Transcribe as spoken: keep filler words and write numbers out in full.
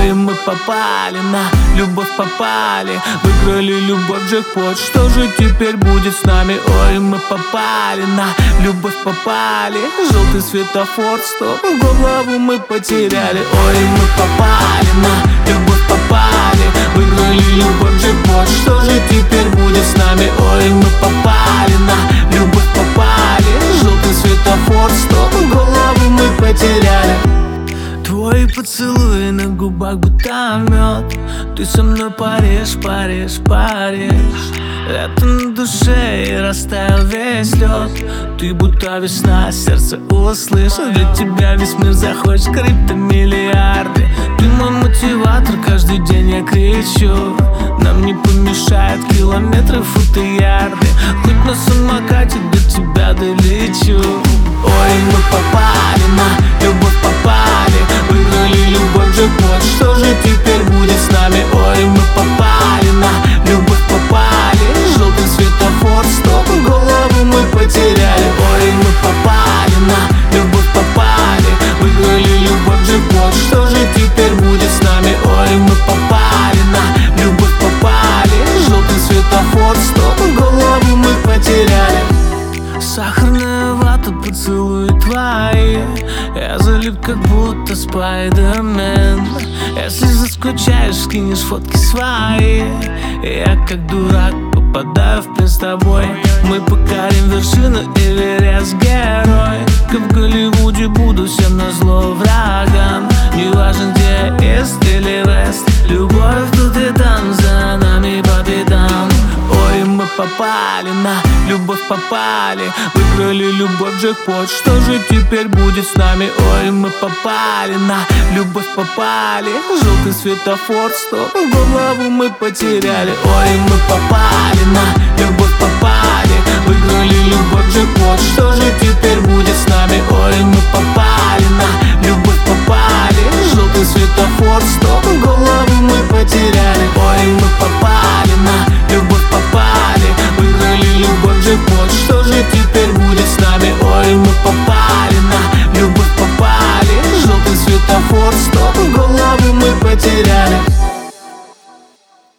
Ой, мы попали на любовь, попали. Выиграли любовь, джекпот. Что же теперь будет с нами? Ой, мы попали на любовь, попали. Желтый светофор, стоп, голову мы потеряли. Ой, мы попали на любовь, попали. Выиграли любовь, джекпот. Что же теперь будет с нами? Ой, мы попали на любовь, попали. Желтый светофор, стоп, голову мы потеряли. Твои поцелуи на губах будто мед. Ты со мной паришь, паришь, паришь. Это на душе и растаял весь лед. Ты будто весна, сердце услышал. Для тебя весь мир захочет криптомиллиарды. Ты мой мотиватор, каждый день я кричу. Нам не помешают километры, футы, ярды. Хоть на самокате до тебя долечу. Ой, мы попали на любовь, попали. Выиграли любовь, джекпот. Что же теперь будет с нами? Ой, мы попали на любовь, попали. Желтый светофор, стоп, голову мы потеряли. Ой, мы попали на любовь, попали. Выиграли любовь, джекпот. Что же теперь будет с нами? Ой, мы попали на любовь, попали. Желтый светофор, стоп, голову мы потеряли. Сахарная вата, поцелуи твои. Я залип, как будто Спайдермен. Если заскучаешь, скинешь фотки свои. Я как дурак попадаю в плен с тобой. Мы покорим вершину, Эверест, герой. Как в Голливуде, буду всем назло врагам. Не важно, где эст или вест. Любовь тут и там, за нами по пятам. Ой, мы попали на любовь, попали. Выиграли любовь, джекпот. Что же теперь будет с нами? Ой, мы попали на любовь, попали. Желтый светофор, стоп, голову мы потеряли. Ой, мы попали на любовь.